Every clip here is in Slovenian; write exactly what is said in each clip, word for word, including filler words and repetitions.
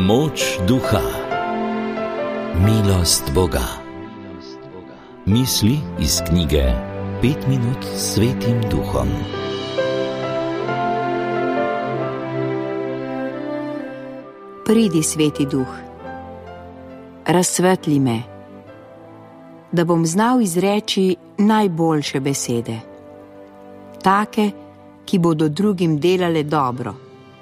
Moč duha. Milost Boga. Misli iz knjige Pet minut s Svetim Duhom. Pridi, Sveti Duh, razsvetli me, da bom znal izreči najboljše besede, take, ki bodo drugim delale dobro.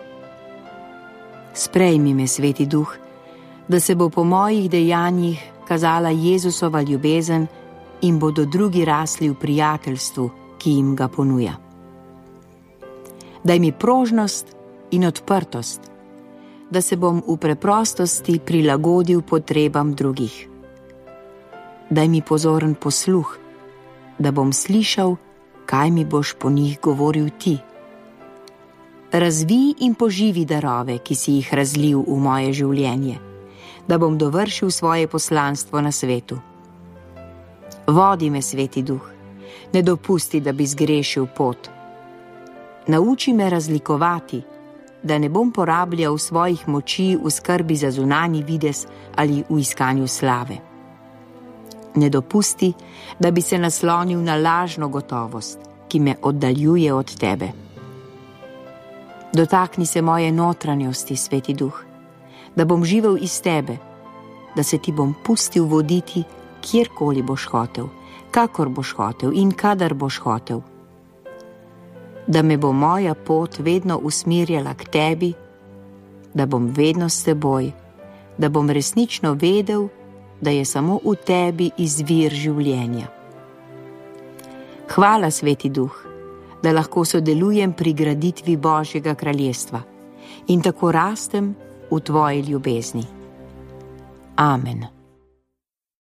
Sprejmi me, Sveti Duh, da se bo po mojih dejanjih kazala Jezusova ljubezen in bodo drugi rasli v prijateljstvu, ki jim ga ponuja. Daj mi prožnost in odprtost, da se bom v preprostosti prilagodil potrebam drugih. Daj mi pozoren posluh, da bom slišal, kaj mi boš po njih govoril ti. Razvij in poživi darove, ki si jih razlil v moje življenje, da bom dovršil svoje poslanstvo na svetu. Vodi me, Sveti Duh, ne dopusti, da bi zgrešil pot. Nauči me razlikovati, da ne bom porabljal svojih moči v skrbi za zunanji videz ali v iskanju slave. Ne dopusti, da bi se naslonil na lažno gotovost, ki me oddaljuje od tebe. Dotakni se moje notranjosti, Sveti Duh, da bom živel iz tebe, da se ti bom pustil voditi, kjerkoli boš hotel, kakor boš hotel in kadar boš hotel. Da me bo moja pot vedno usmerjala k tebi, da bom vedno s teboj, da bom resnično vedel, da je samo v tebi izvir življenja. Hvala, Sveti Duh, da lahko sodelujem pri graditvi Božjega kraljestva in tako rastem v tvoji ljubezni. Amen.